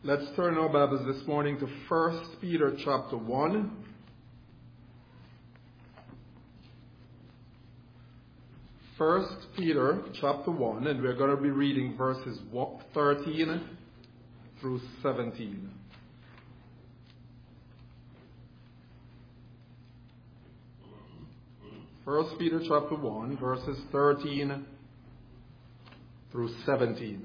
Let's turn our Bibles this morning to 1 Peter chapter 1. 1 Peter chapter 1, and we're going to be reading verses 13 through 17. First Peter chapter 1, verses 13 through 17.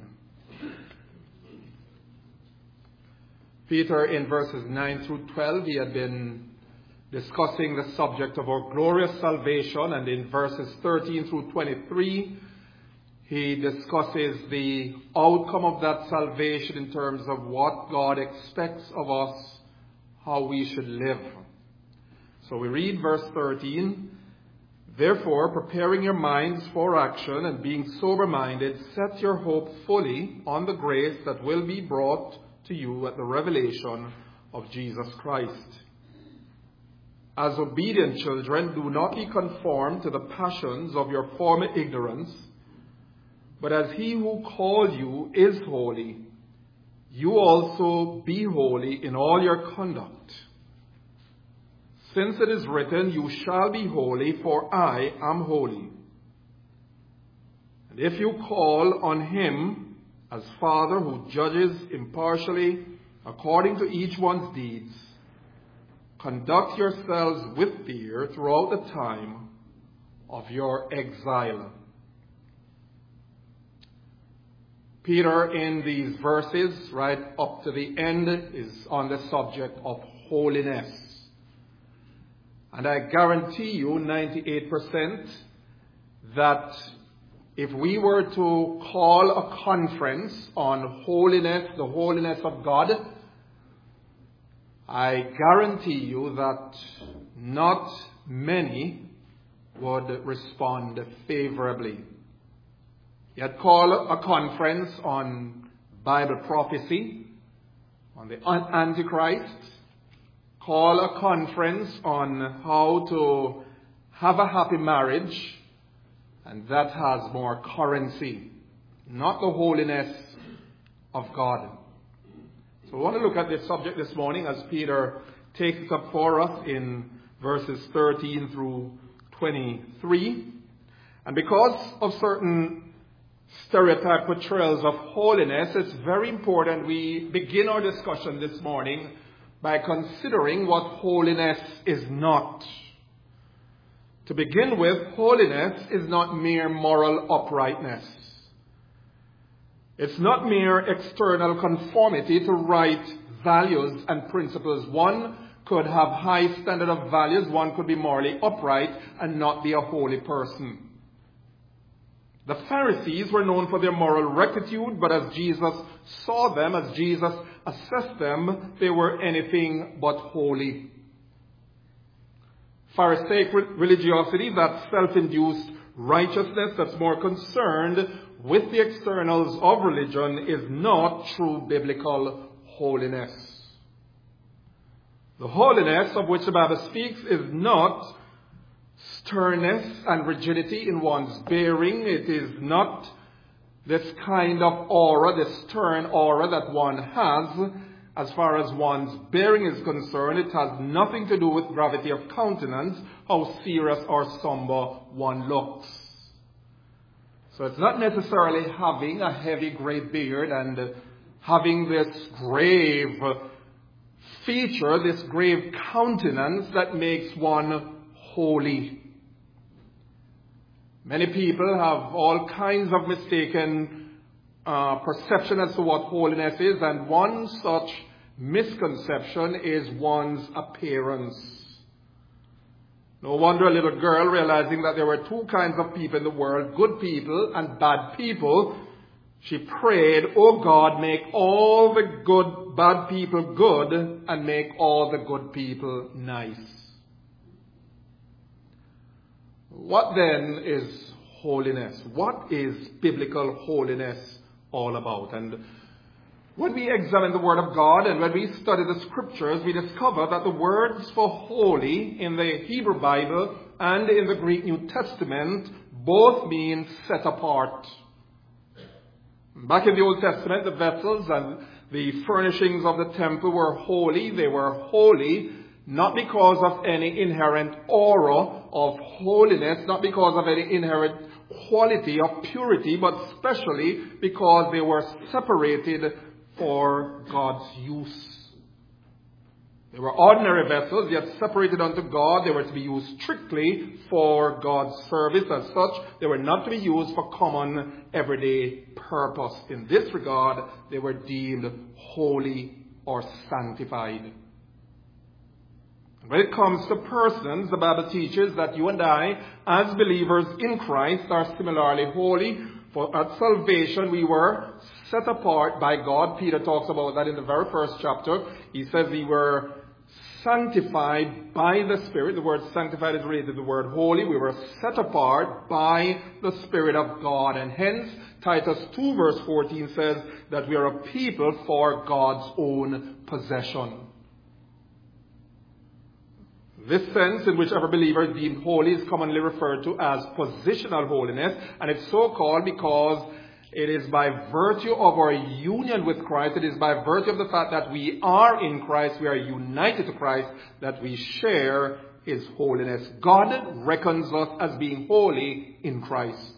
Peter, in verses 9 through 12, he had been discussing the subject of our glorious salvation, and in verses 13 through 23, he discusses the outcome of that salvation in terms of what God expects of us, how we should live. So we read verse 13, "Therefore, preparing your minds for action and being sober-minded, set your hope fully on the grace that will be brought to you at the revelation of Jesus Christ. As obedient children, do not be conformed to the passions of your former ignorance, but as he who called you is holy, you also be holy in all your conduct. Since it is written, you shall be holy, for I am holy. And if you call on him as Father who judges impartially according to each one's deeds, conduct yourselves with fear throughout the time of your exile." Peter, in these verses, right up to the end, is on the subject of holiness. And I guarantee you 98% that if we were to call a conference on holiness, the holiness of God, I guarantee you that not many would respond favorably. Yet call a conference on Bible prophecy, on the Antichrist, call a conference on how to have a happy marriage, and that has more currency, not the holiness of God. So we want to look at this subject this morning as Peter takes it up for us in verses 13 through 23. And because of certain stereotype portrayals of holiness, it's very important we begin our discussion this morning by considering what holiness is not. To begin with, holiness is not mere moral uprightness. It's not mere external conformity to right values and principles. One could have high standard of values, one could be morally upright and not be a holy person. The Pharisees were known for their moral rectitude, but as Jesus saw them, as Jesus assessed them, they were anything but holy. Pharisaic religiosity, that self-induced righteousness that's more concerned with the externals of religion, is not true biblical holiness. The holiness of which the Bible speaks is not sternness and rigidity in one's bearing. It is not this kind of aura, this stern aura that one has. As far as one's bearing is concerned, it has nothing to do with gravity of countenance, how serious or somber one looks. So it's not necessarily having a heavy gray beard and having this grave feature, this grave countenance that makes one holy. Many people have all kinds of mistaken perception as to what holiness is, and one such misconception is one's appearance. No wonder a little girl, realizing that there were two kinds of people in the world, good people and bad people, she prayed, "Oh God, make all the bad people good and make all the good people nice." What then is holiness? What is biblical holiness all about? And when we examine the Word of God and when we study the Scriptures, we discover that the words for holy in the Hebrew Bible and in the Greek New Testament both mean set apart. Back in the Old Testament, the vessels and the furnishings of the temple were holy. They were holy not because of any inherent aura of holiness, not because of any inherent quality of purity, but specially because they were separated for God's use. They were ordinary vessels, yet separated unto God. They were to be used strictly for God's service. As such, they were not to be used for common, everyday purpose. In this regard, they were deemed holy or sanctified. When it comes to persons, the Bible teaches that you and I, as believers in Christ, are similarly holy. For at salvation, we were set apart by God. Peter talks about that in the very first chapter. He says we were sanctified by the Spirit. The word sanctified is related to the word holy. We were set apart by the Spirit of God. And hence, Titus 2 verse 14 says that we are a people for God's own possession. This sense in which every believer is deemed holy is commonly referred to as positional holiness, and it's so called because it is by virtue of our union with Christ, it is by virtue of the fact that we are in Christ, we are united to Christ, that we share His holiness. God reckons us as being holy in Christ.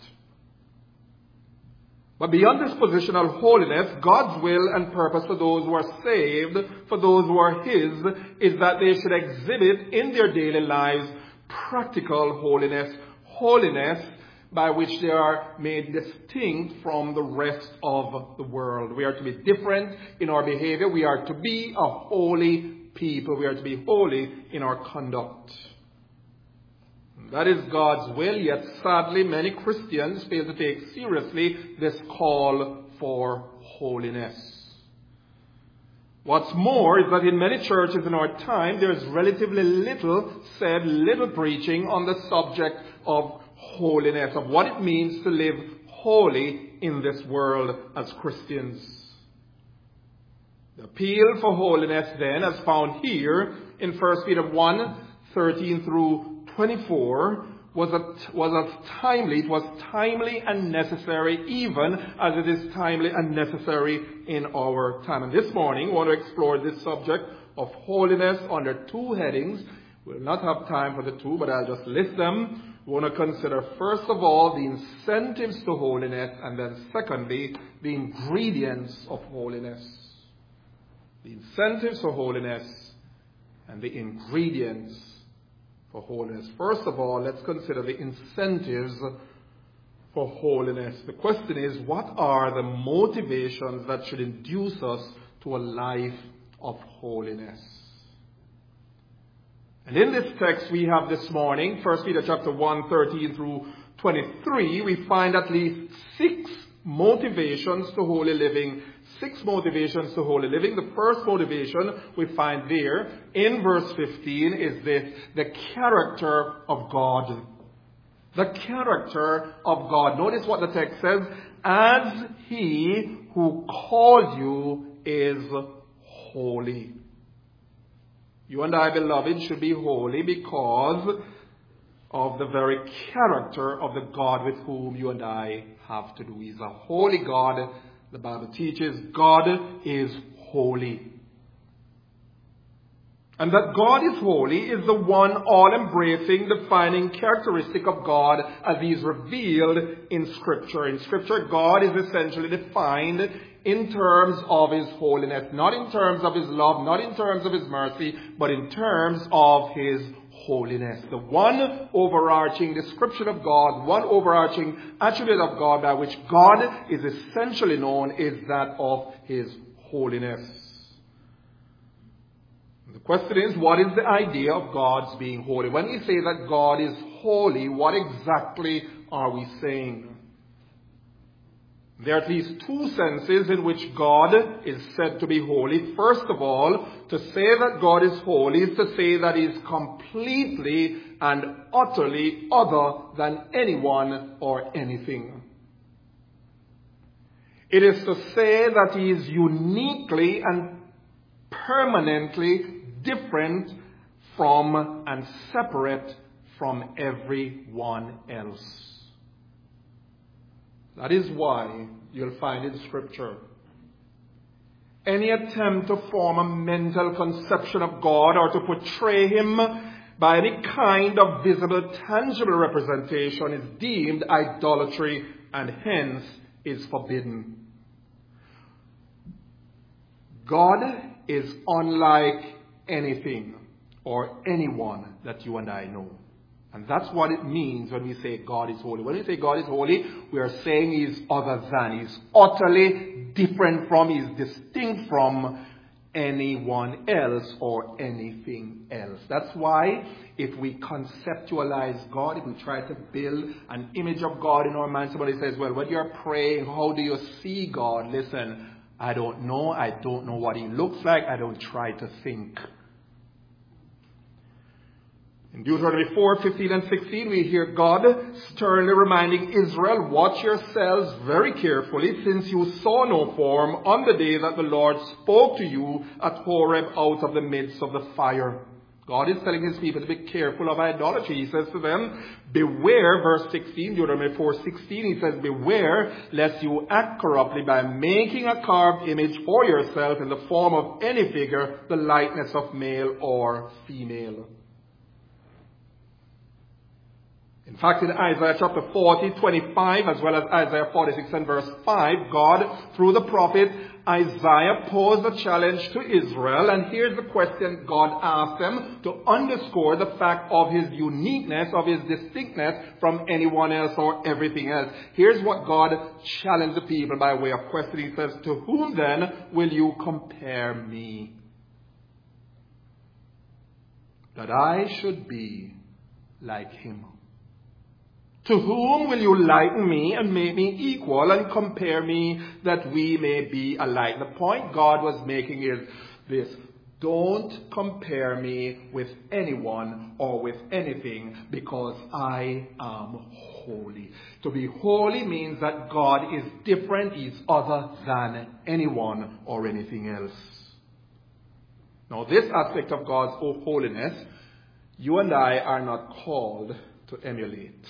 But beyond this positional holiness, God's will and purpose for those who are saved, for those who are His, is that they should exhibit in their daily lives practical holiness. Holiness by which they are made distinct from the rest of the world. We are to be different in our behavior. We are to be a holy people. We are to be holy in our conduct. That is God's will, yet sadly many Christians fail to take seriously this call for holiness. What's more is that in many churches in our time there is relatively little said, little preaching on the subject of holiness, of what it means to live holy in this world as Christians. The appeal for holiness then, as found here in 1 Peter 1:13 through 24, was timely and necessary, even as it is timely and necessary in our time. And this morning, we want to explore this subject of holiness under two headings. We'll not have time for the two, but I'll just list them. We want to consider, first of all, the incentives to holiness, and then secondly, the ingredients of holiness. The incentives for holiness and the ingredients for holiness. First of all, let's consider the incentives for holiness. The question is, what are the motivations that should induce us to a life of holiness? And in this text we have this morning, 1 Peter chapter 1:13 through 23, we find at least 6 motivations to holy living. 6 motivations to holy living. The first motivation we find there in verse 15 is this: the character of God. The character of God. Notice what the text says: as He who called you is holy. You and I, beloved, should be holy because of the very character of the God with whom you and I have to do. He's a holy God. The Bible teaches God is holy. And that God is holy is the one all-embracing, defining characteristic of God as He is revealed in Scripture. In Scripture, God is essentially defined in terms of His holiness, not in terms of His love, not in terms of His mercy, but in terms of His holiness. The one overarching description of God, one overarching attribute of God by which God is essentially known is that of His holiness. The question is, what is the idea of God's being holy? When we say that God is holy, what exactly are we saying? There are at least 2 senses in which God is said to be holy. First of all, to say that God is holy is to say that He is completely and utterly other than anyone or anything. It is to say that He is uniquely and permanently different from and separate from everyone else. That is why you'll find in Scripture any attempt to form a mental conception of God or to portray him by any kind of visible, tangible representation is deemed idolatry and hence is forbidden. God is unlike anything or anyone that you and I know. And that's what it means when we say God is holy. When we say God is holy, we are saying he's other than. He's utterly different from, he's distinct from anyone else or anything else. That's why if we conceptualize God, if we try to build an image of God in our mind, somebody says, well, when you're praying, how do you see God? Listen, I don't know. I don't know what he looks like. I don't try to think. In Deuteronomy 4:15 and 16, we hear God sternly reminding Israel, watch yourselves very carefully, since you saw no form on the day that the Lord spoke to you at Horeb out of the midst of the fire. God is telling his people to be careful of idolatry. He says to them, beware, verse 16, Deuteronomy 4:16, he says, beware lest you act corruptly by making a carved image for yourself in the form of any figure, the likeness of male or female. In fact, in Isaiah chapter 40:25, as well as Isaiah 46 and verse 5, God, through the prophet Isaiah, posed a challenge to Israel. And here's the question God asked them to underscore the fact of his uniqueness, of his distinctness from anyone else or everything else. Here's what God challenged the people by way of question. He says, to whom then will you compare me, that I should be like him? To whom will you liken me and make me equal and compare me that we may be alike? The point God was making is this: don't compare me with anyone or with anything, because I am holy. To be holy means that God is different, he's other than anyone or anything else. Now, this aspect of God's holiness, you and I are not called to emulate.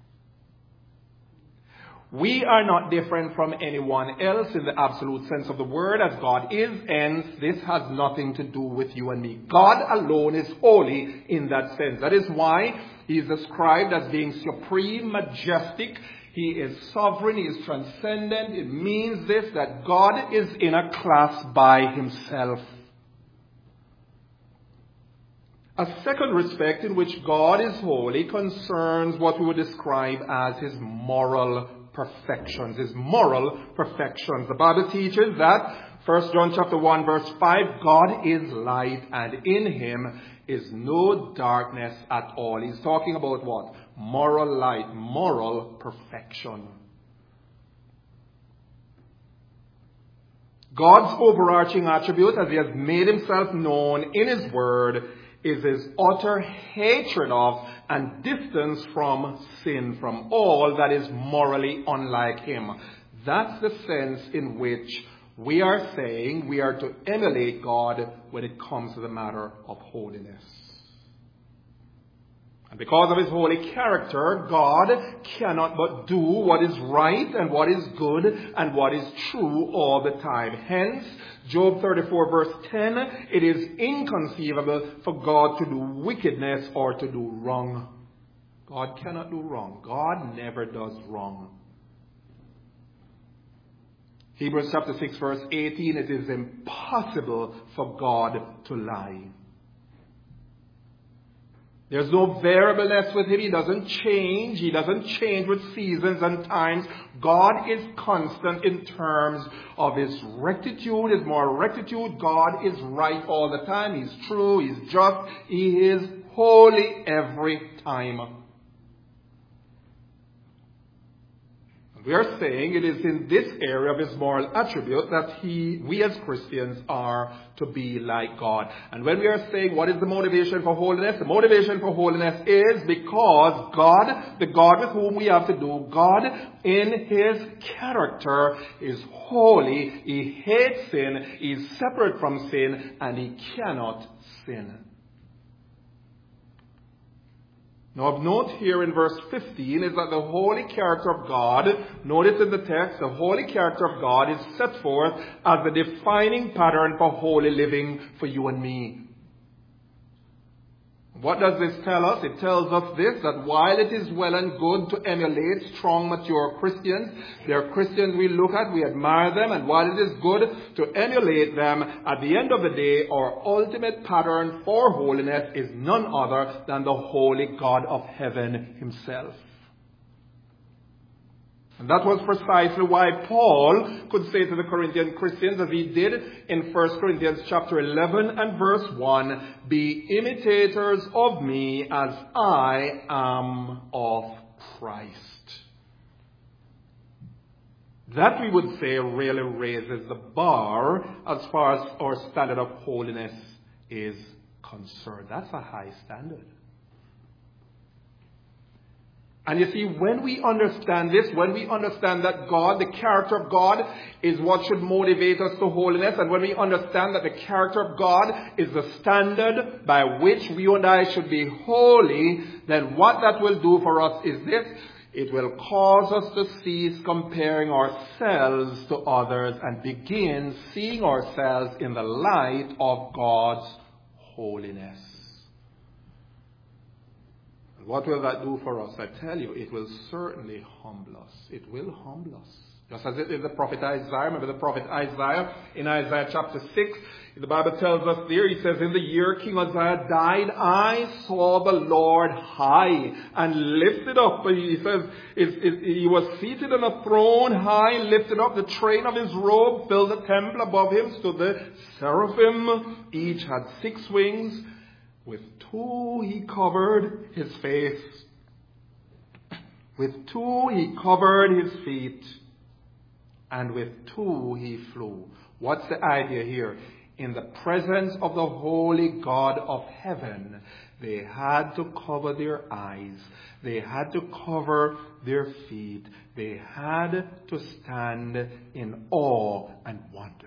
We are not different from anyone else in the absolute sense of the word, as God is, and this has nothing to do with you and me. God alone is holy in that sense. That is why he is described as being supreme, majestic. He is sovereign, he is transcendent. It means this, that God is in a class by himself. A second respect in which God is holy concerns what we would describe as his moral perfections, his moral perfections. The Bible teaches that, 1 John chapter 1 verse 5, God is light and in him is no darkness at all. He's talking about what? Moral light, moral perfection. God's overarching attribute, as he has made himself known in his word, is his utter hatred of and distance from sin, from all that is morally unlike him. That's the sense in which we are saying we are to emulate God when it comes to the matter of holiness. And because of his holy character, God cannot but do what is right and what is good and what is true all the time. Hence, Job 34 verse 10, it is inconceivable for God to do wickedness or to do wrong. God cannot do wrong. God never does wrong. Hebrews chapter 6 verse 18, it is impossible for God to lie. There's no variableness with him. He doesn't change. He doesn't change with seasons and times. God is constant in terms of his rectitude, his moral rectitude. God is right all the time. He's true. He's just. He is holy every time. We are saying it is in this area of his moral attribute that we as Christians are to be like God. And when we are saying what is the motivation for holiness? The motivation for holiness is because God, the God with whom we have to do, God in his character is holy. He hates sin. He is separate from sin and he cannot sin. Now of note here in verse 15 is that the holy character of God, notice in the text, the holy character of God is set forth as the defining pattern for holy living for you and me. What does this tell us? It tells us this, that while it is well and good to emulate strong, mature Christians, there are Christians we look at, we admire them, and while it is good to emulate them, at the end of the day, our ultimate pattern for holiness is none other than the holy God of heaven himself. And that was precisely why Paul could say to the Corinthian Christians, as he did in 1 Corinthians chapter 11 and verse 1, be imitators of me as I am of Christ. That, we would say, really raises the bar as far as our standard of holiness is concerned. That's a high standard. And you see, when we understand this, when we understand that God, the character of God, is what should motivate us to holiness, and when we understand that the character of God is the standard by which we and I should be holy, then what that will do for us is this: it will cause us to cease comparing ourselves to others and begin seeing ourselves in the light of God's holiness. What will that do for us? I tell you, it will certainly humble us. It will humble us. Just as it did the prophet Isaiah. Remember the prophet Isaiah in Isaiah chapter 6? The Bible tells us there, he says, in the year King Uzziah died, I saw the Lord high and lifted up. He says, he was seated on a throne high, lifted up. The train of his robe filled the temple. Above him stood the seraphim. Each had 6 wings. With 2 he covered his face. With 2 he covered his feet. And with 2 he flew. What's the idea here? In the presence of the holy God of heaven, they had to cover their eyes. They had to cover their feet. They had to stand in awe and wonder.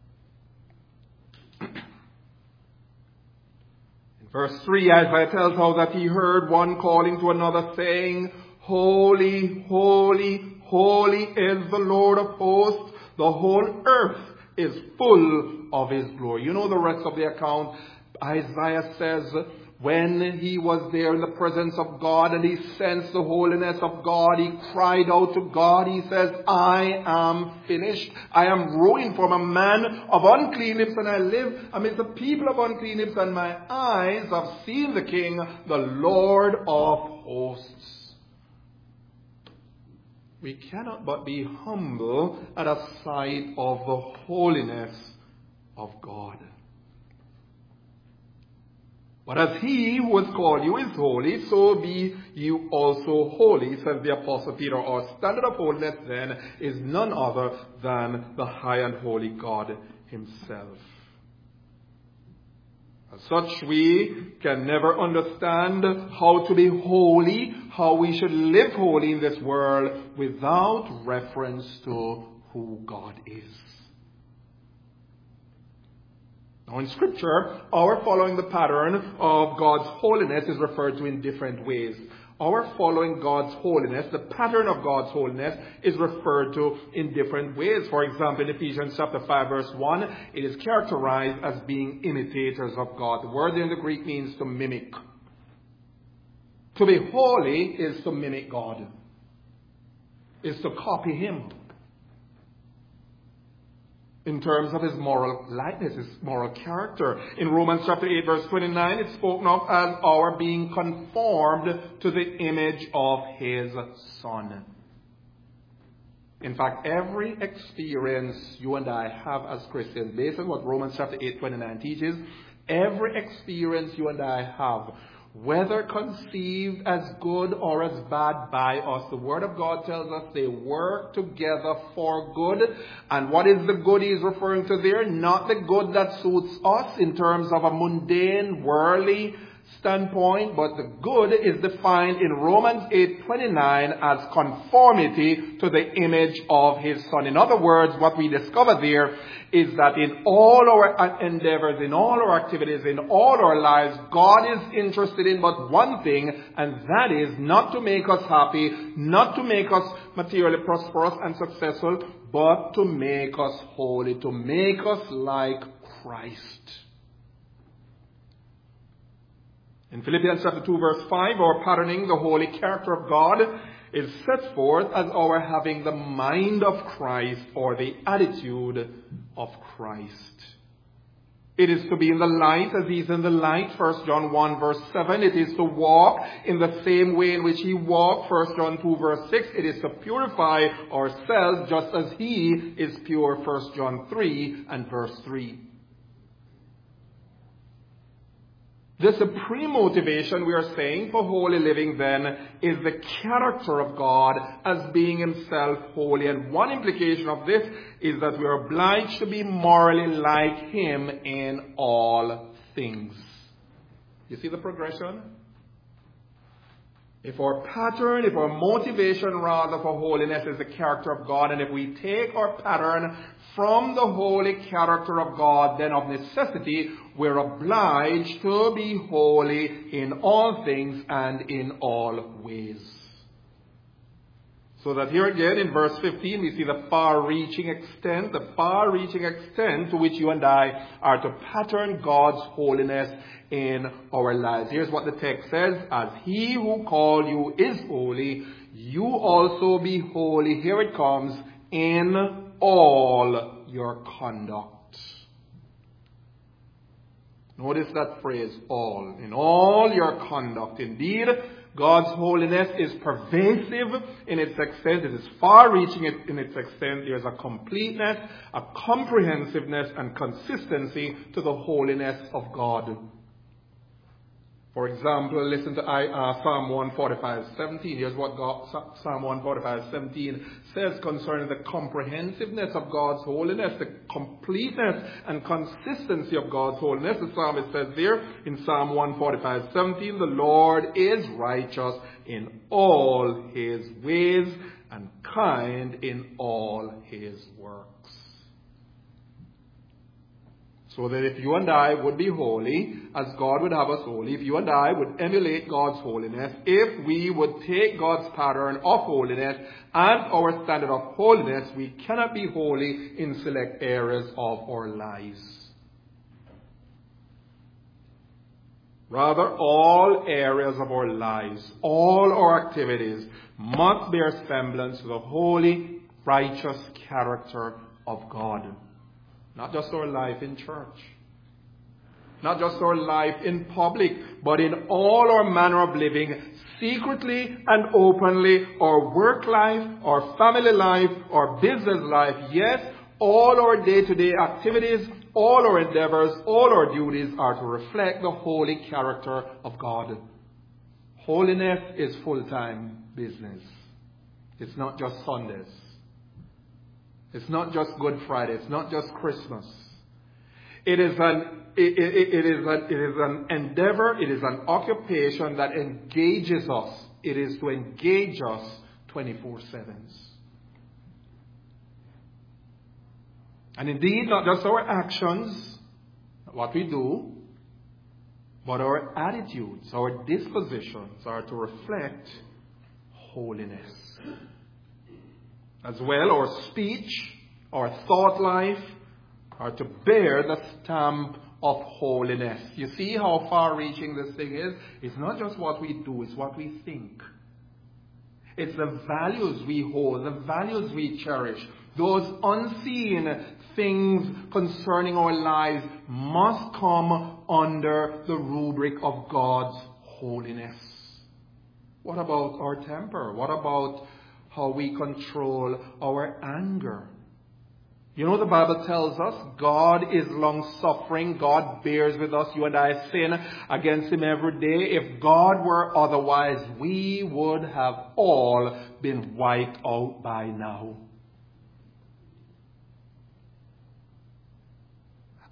Verse 3, Isaiah tells how that he heard one calling to another, saying, Holy, holy, holy is the Lord of hosts. The whole earth is full of his glory. You know the rest of the account. Isaiah says, when he was there in the presence of God and he sensed the holiness of God, he cried out to God. He says, I am finished. I am ruined, for I'm a man of unclean lips, and I live amidst the people of unclean lips, and my eyes have seen the King, the Lord of hosts. We cannot but be humble at a sight of the holiness of God. But as he who has called you is holy, so be you also holy, says the Apostle Peter. Our standard of holiness then is none other than the high and holy God himself. As such, we can never understand how to be holy, how we should live holy in this world without reference to who God is. Now in Scripture, our following the pattern of God's holiness is referred to in different ways. Our following God's holiness, the pattern of God's holiness, is referred to in different ways. For example, in Ephesians chapter 5 verse 1, it is characterized as being imitators of God. The word in the Greek means to mimic. To be holy is to mimic God. Is to copy him. In terms of his moral likeness, his moral character. In Romans chapter 8 verse 29, it's spoken of as our being conformed to the image of his Son. In fact, every experience you and I have as Christians, based on what Romans chapter 8:29 teaches, every experience you and I have, whether conceived as good or as bad by us, the Word of God tells us they work together for good. And what is the good he is referring to there? Not the good that suits us in terms of a mundane, worldly standpoint, but the good is defined in Romans 8:29 as conformity to the image of his Son. In other words, what we discover there is that in all our endeavors, in all our activities, in all our lives, God is interested in but one thing, and that is not to make us happy, not to make us materially prosperous and successful, but to make us holy, to make us like Christ. In Philippians chapter 2 verse 5, our patterning the holy character of God is set forth as our having the mind of Christ, or the attitude of Christ. It is to be in the light as he is in the light, 1 John 1 verse 7. It is to walk in the same way in which he walked, 1 John 2 verse 6. It is to purify ourselves just as he is pure, 1 John 3 and verse 3. The supreme motivation, we are saying, for holy living then is the character of God as being himself holy. And one implication of this is that we are obliged to be morally like him in all things. You see the progression? If our pattern, if our motivation rather for holiness is the character of God, and if we take our pattern from the holy character of God, then of necessity we're obliged to be holy in all things and in all ways. So that here again in verse 15 we see the far-reaching extent to which you and I are to pattern God's holiness in our lives. Here's what the text says: as he who called you is holy, you also be holy. Here it comes: in all your conduct. Notice that phrase, all. In all your conduct. Indeed, God's holiness is pervasive in its extent. It is far-reaching in its extent. There is a completeness, a comprehensiveness, and consistency to the holiness of God. For example, listen to Psalm 145:17. Here's what Psalm 145:17 says concerning the comprehensiveness of God's holiness, the completeness and consistency of God's holiness. The psalmist says there in Psalm 145:17, the Lord is righteous in all his ways and kind in all his works. So that if you and I would be holy, as God would have us holy, if you and I would emulate God's holiness, if we would take God's pattern of holiness and our standard of holiness, we cannot be holy in select areas of our lives. Rather, all areas of our lives, all our activities must bear semblance to the holy, righteous character of God. Not just our life in church. Not just our life in public, but in all our manner of living, secretly and openly, our work life, our family life, our business life. Yes, all our day-to-day activities, all our endeavors, all our duties are to reflect the holy character of God. Holiness is full-time business. It's not just Sundays. It's not just Good Friday. It's not just Christmas. It is an endeavor. It is an occupation that engages us. It is to engage us 24/7. And indeed, not just our actions, what we do, but our attitudes, our dispositions are to reflect holiness. As well, our speech, our thought life are to bear the stamp of holiness. You see how far-reaching this thing is? It's not just what we do, it's what we think. It's the values we hold, the values we cherish. Those unseen things concerning our lives must come under the rubric of God's holiness. What about our temper? What about how we control our anger? You know, the Bible tells us God is long-suffering. God bears with us. You and I sin against him every day. If God were otherwise, we would have all been wiped out by now.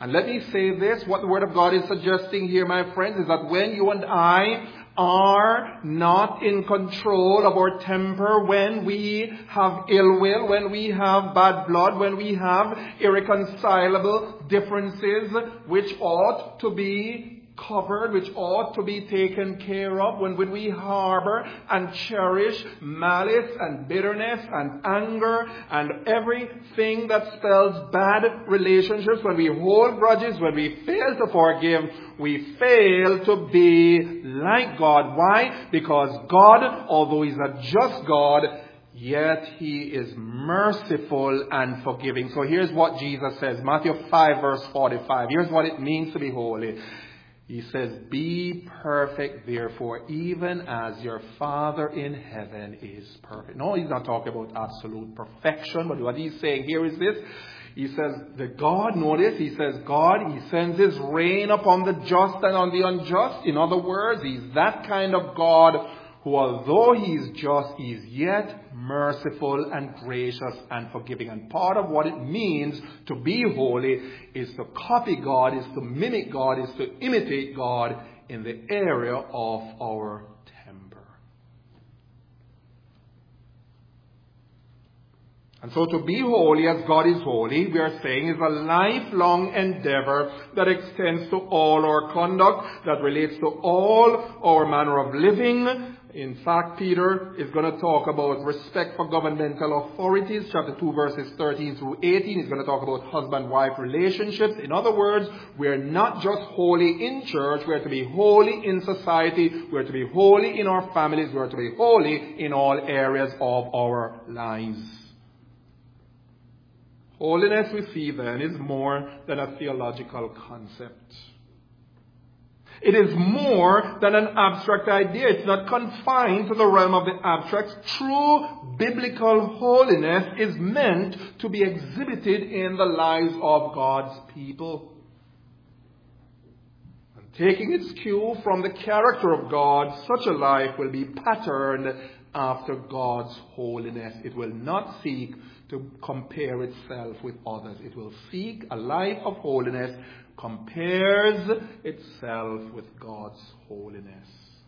And let me say this, what the Word of God is suggesting here, my friends, is that when you and I are not in control of our temper, when we have ill will, when we have bad blood, when we have irreconcilable differences which ought to be covered, which ought to be taken care of, when we harbor and cherish malice and bitterness and anger and everything that spells bad relationships, when we hold grudges, when we fail to forgive, we fail to be like God. Why? Because God, although He's a just God, yet He is merciful and forgiving. So here's what Jesus says, Matthew 5 verse 45. Here's what it means to be holy. He says, be perfect, therefore, even as your Father in heaven is perfect. No, He's not talking about absolute perfection, but what He's saying here is this. He says that God, notice, He says God, He sends His rain upon the just and on the unjust. In other words, He's that kind of God who, although He's just, He's yet merciful and gracious and forgiving. And part of what it means to be holy is to copy God, is to mimic God, is to imitate God in the area of our temper. And so to be holy as God is holy, we are saying, is a lifelong endeavor that extends to all our conduct, that relates to all our manner of living. In fact, Peter is going to talk about respect for governmental authorities, chapter 2, verses 13 through 18. He's going to talk about husband-wife relationships. In other words, we're not just holy in church, we're to be holy in society, we're to be holy in our families, we're to be holy in all areas of our lives. Holiness, we see then, is more than a theological concept. It is more than an abstract idea. It's not confined to the realm of the abstract. True biblical holiness is meant to be exhibited in the lives of God's people. And taking its cue from the character of God, such a life will be patterned after God's holiness. It will not seek to compare itself with others. It will seek a life of holiness, compares itself with God's holiness.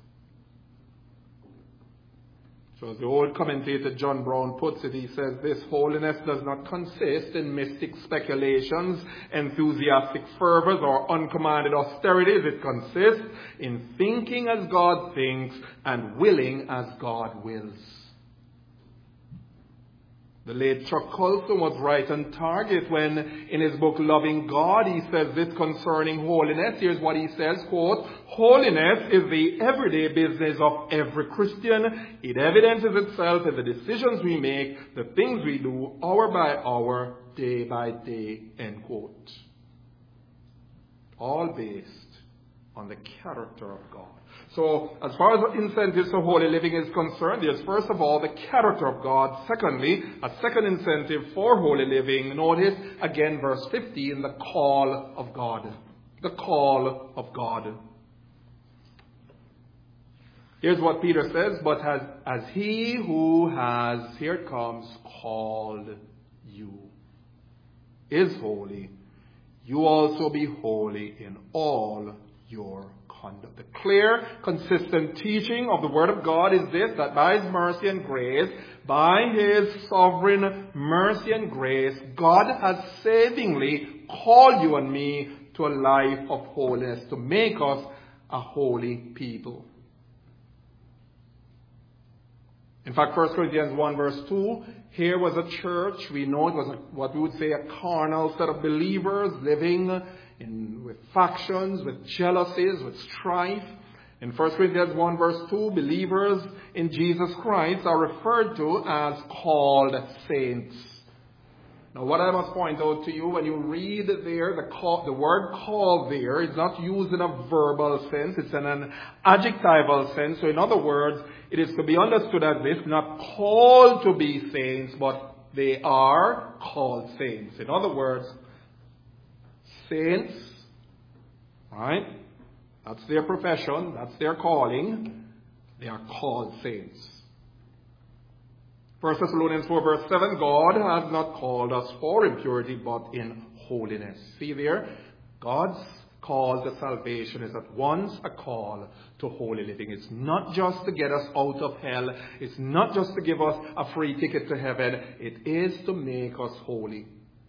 So as the old commentator John Brown puts it, he says, this holiness does not consist in mystic speculations, enthusiastic fervors, or uncommanded austerities. It consists in thinking as God thinks and willing as God wills. The late Chuck Colson was right on target when in his book Loving God he says this concerning holiness. Here's what he says, quote, holiness is the everyday business of every Christian. It evidences itself in the decisions we make, the things we do, hour by hour, day by day, end quote. All based on the character of God. So, as far as incentives for holy living is concerned, there's first of all the character of God. Secondly, a second incentive for holy living. Notice again verse 15, the call of God. The call of God. Here's what Peter says, but as he who has, here it comes, called you is holy, you also be holy in all your conduct. The clear, consistent teaching of the Word of God is this, that by His mercy and grace, by His sovereign mercy and grace, God has savingly called you and me to a life of holiness, to make us a holy people. In fact, 1 Corinthians 1 verse 2, here was a church, we know it was what we would say a carnal set of believers living with factions, with jealousies, with strife. In 1 Corinthians 1 verse 2, believers in Jesus Christ are referred to as called saints. Now what I must point out to you, when you read there, the word called there is not used in a verbal sense, it's in an adjectival sense. So in other words, it is to be understood as this, not called to be saints, but they are called saints. In other words, saints, right? That's their profession, that's their calling. They are called saints. 1 Thessalonians 4 verse 7, God has not called us for impurity, but in holiness. See there? God's call to salvation is at once a call to holy living. It's not just to get us out of hell. It's not just to give us a free ticket to heaven. It is to make us holy.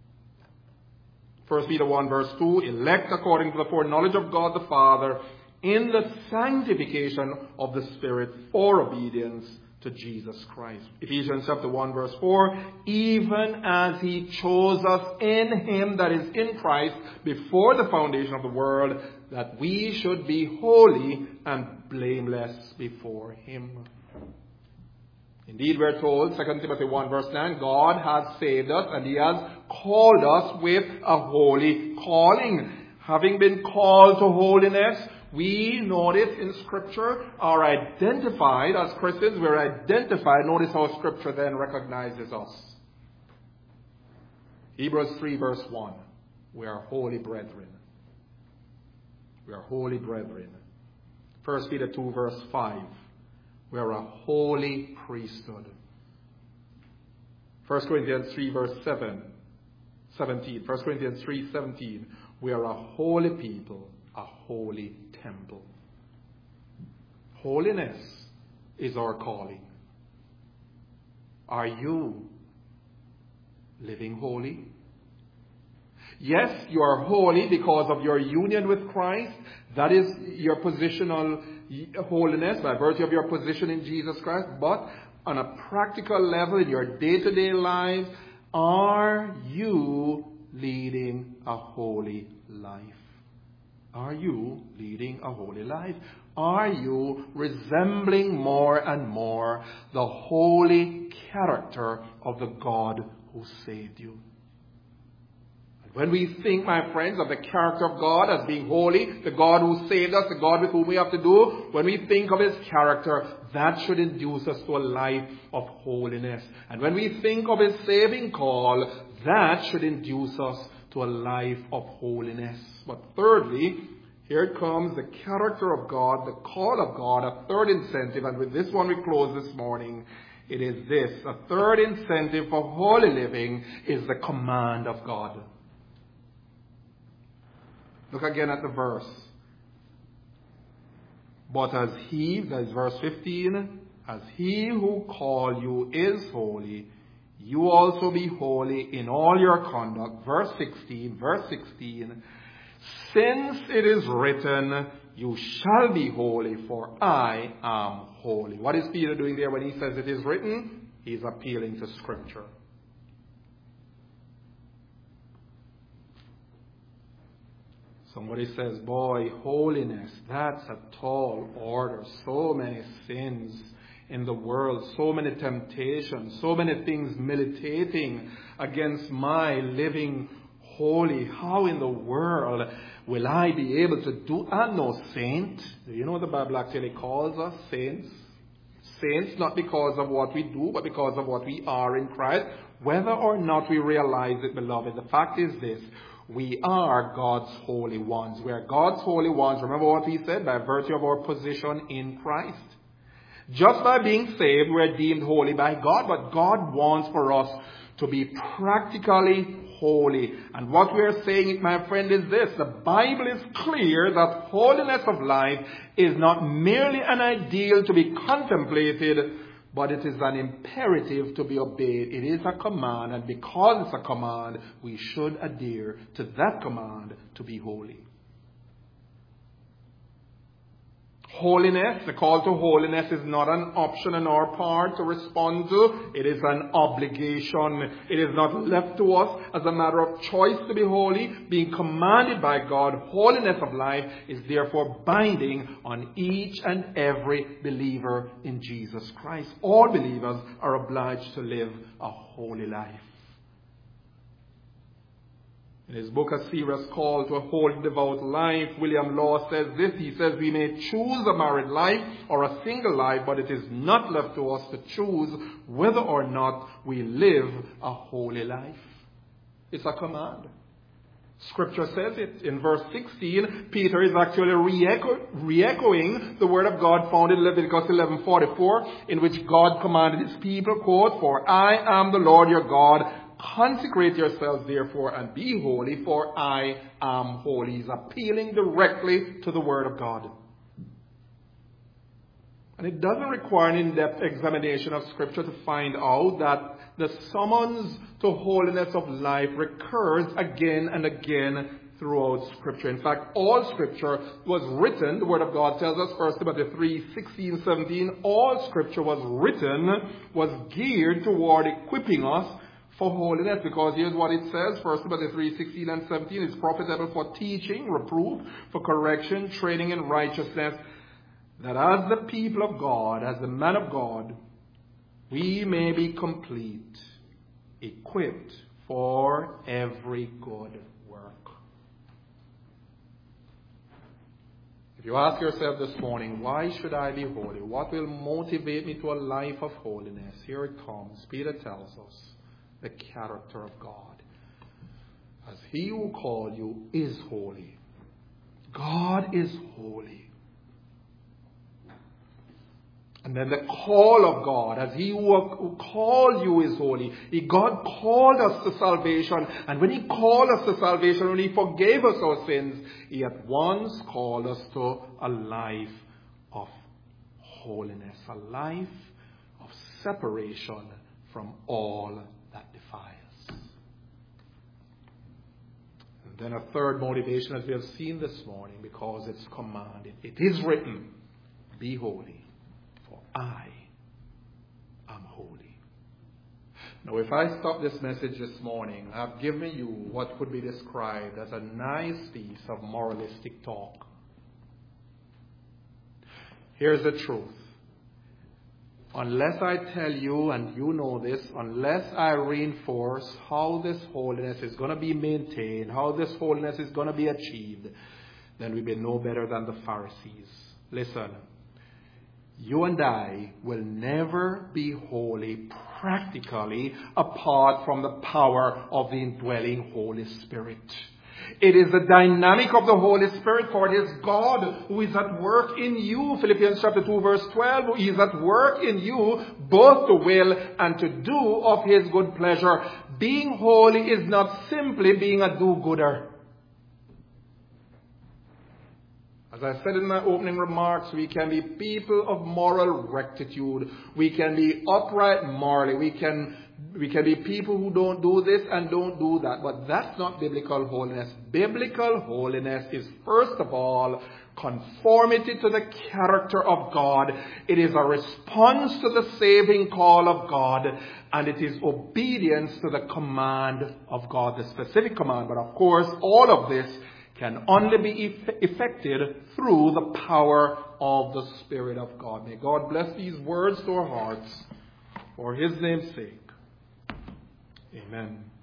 1 Peter 1 verse 2, elect according to the foreknowledge of God the Father in the sanctification of the Spirit for obedience to Jesus Christ. Ephesians chapter 1 verse 4, even as he chose us in him, that is in Christ, before the foundation of the world, that we should be holy and blameless before him. Indeed, we're told, 2 Timothy 1 verse 9, God has saved us and he has called us with a holy calling. Having been called to holiness, we notice in Scripture are identified as Christians. We're identified. Notice how Scripture then recognizes us. Hebrews 3 verse 1. We are holy brethren. We are holy brethren. 1 Peter 2 verse 5. We are a holy priesthood. 1 Corinthians 3 verse 17. 1 Corinthians 3:17. We are a holy people, a holy temple. Holiness is our calling. Are you living holy? Yes, you are holy because of your union with Christ. That is your positional holiness by virtue of your position in Jesus Christ. But on a practical level, in your day-to-day lives, are you leading a holy life? Are you leading a holy life? Are you resembling more and more the holy character of the God who saved you? When we think, my friends, of the character of God as being holy, the God who saved us, the God with whom we have to do, when we think of his character, that should induce us to a life of holiness. And when we think of his saving call, that should induce us to a life of holiness. But thirdly, here it comes, the character of God, the call of God, a third incentive, and with this one we close this morning. It is this, a third incentive for holy living is the command of God. Look again at the verse. But as he, that is verse 15, as he who called you is holy, you also be holy in all your conduct. Verse 16, since it is written, you shall be holy, for I am holy. What is Peter doing there when he says it is written? He's appealing to Scripture. Somebody says, boy, holiness, that's a tall order. So many sins in the world, so many temptations, so many things militating against my living holy. How in the world will I be able to do? I'm no saint. Do you know what the Bible actually calls us? Saints. Saints not because of what we do, but because of what we are in Christ. Whether or not we realize it, beloved, the fact is this. We are God's holy ones. We are God's holy ones. Remember what he said? By virtue of our position in Christ. Just by being saved, we are deemed holy by God. But God wants for us to be practically holy. And what we are saying, my friend, is this. The Bible is clear that holiness of life is not merely an ideal to be contemplated, but it is an imperative to be obeyed. It is a command, and because it's a command, we should adhere to that command to be holy. Holiness, the call to holiness, is not an option on our part to respond to. It is an obligation. It is not left to us as a matter of choice to be holy. Being commanded by God, holiness of life is therefore binding on each and every believer in Jesus Christ. All believers are obliged to live a holy life. In his book, A Serious Call to a Holy Devout Life, William Law says this. He says, we may choose a married life or a single life, but it is not left to us to choose whether or not we live a holy life. It's a command. Scripture says it. In verse 16, Peter is actually re-echoing the word of God found in Leviticus 11:44, in which God commanded his people, quote, for I am the Lord your God. Consecrate yourselves, therefore, and be holy, for I am holy. He's appealing directly to the Word of God. And it doesn't require an in-depth examination of Scripture to find out that the summons to holiness of life recurs again and again throughout Scripture. In fact, all Scripture was written, the Word of God tells us, 1 Timothy 3:16-17, all Scripture was geared toward equipping us for holiness, because here's what it says, 1 Timothy 3:16 and 17, is profitable for teaching, reproof, for correction, training in righteousness, that as the people of God, as the man of God, we may be complete, equipped for every good work. If you ask yourself this morning, why should I be holy? What will motivate me to a life of holiness? Here it comes. Peter tells us the character of God. As he who called you is holy. God is holy. And then the call of God, as he who called you is holy. God called us to salvation. And when he called us to salvation, when he forgave us our sins, he at once called us to a life of holiness. A life of separation from all that defiles. And then a third motivation, as we have seen this morning, because it's commanded. It is written, be holy. I am holy. Now, if I stop this message this morning, I've given you what could be described as a nice piece of moralistic talk. Here's the truth. Unless I tell you, and you know this, unless I reinforce how this holiness is going to be maintained, how this holiness is going to be achieved, then we'll be no better than the Pharisees. Listen. You and I will never be holy practically apart from the power of the indwelling Holy Spirit. It is the dynamic of the Holy Spirit, for it is God who is at work in you. Philippians chapter 2 verse 12, he is at work in you both to will and to do of his good pleasure. Being holy is not simply being a do-gooder. As I said in my opening remarks, we can be people of moral rectitude. We can be upright morally. We can be people who don't do this and don't do that. But that's not biblical holiness. Biblical holiness is, first of all, conformity to the character of God. It is a response to the saving call of God. And it is obedience to the command of God, the specific command. But of course, all of this can only be effected through the power of the Spirit of God. May God bless these words to our hearts for his name's sake. Amen.